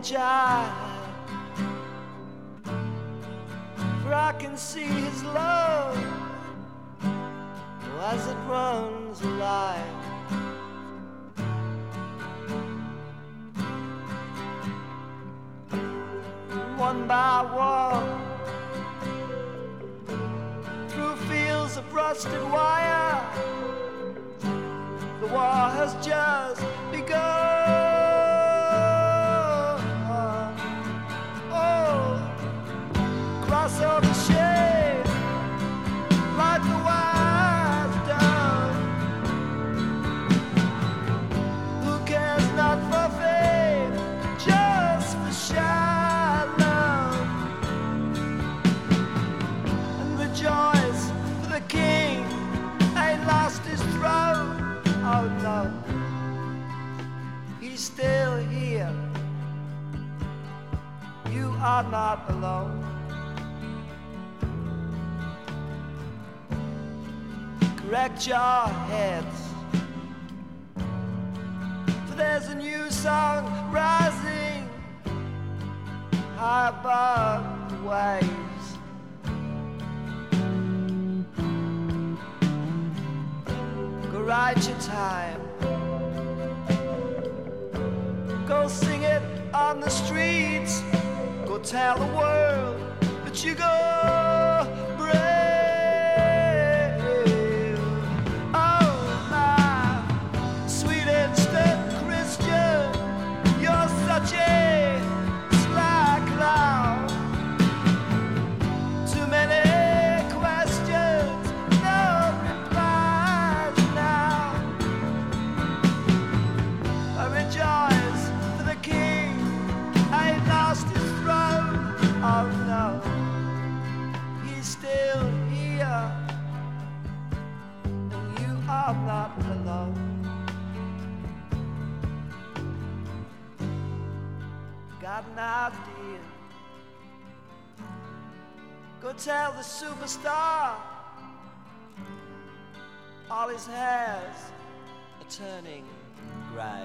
child, for I can see his love as it runs alive. One by one, through fields of rusted wire, the war has just begun. Oh, cross over shade like the wise dove. Who cares not for fame, just for shy love, and rejoice for the king ain't lost his throne. Oh no, he's still here. You are not alone. Correct your heads, for there's a new song rising high above the waves. Go write your time, go sing it on the streets, go tell the world that you go brave. Oh my sweet instant Christian, you're such a sly clown. Too many questions, no replies now. I rejoice for the king ain't lost his throne. Oh no, he's still here, and you are not alone. Got an idea, go tell the superstar all his hairs are turning grey.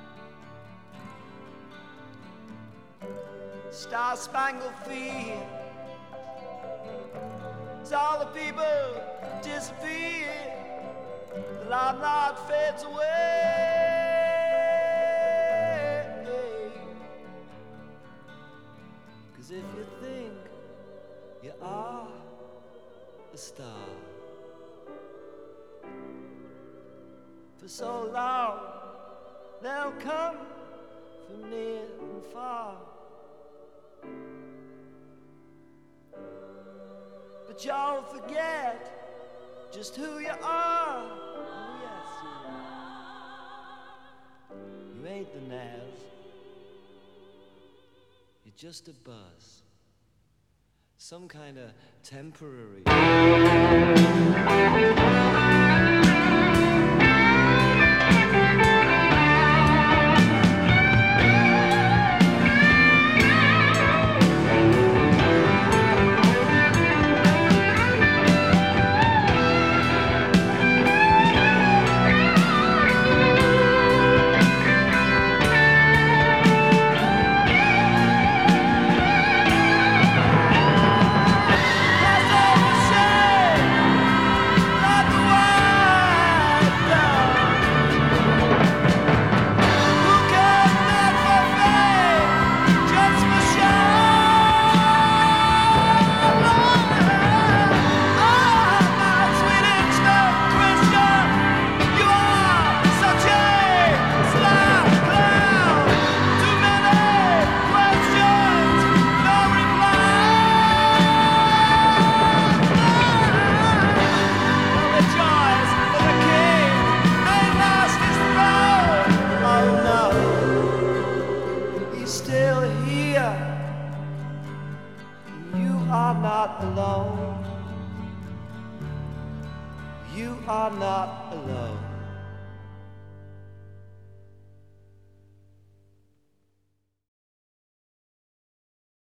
Star-spangled field, as all the people disappear, the limelight fades away. 'Cause if you think you are a star, for so long they'll come from near and far. But y'all forget just who you are. Oh yes, you ain't the Naz. You're just a buzz, some kind of temporary. You are not alone.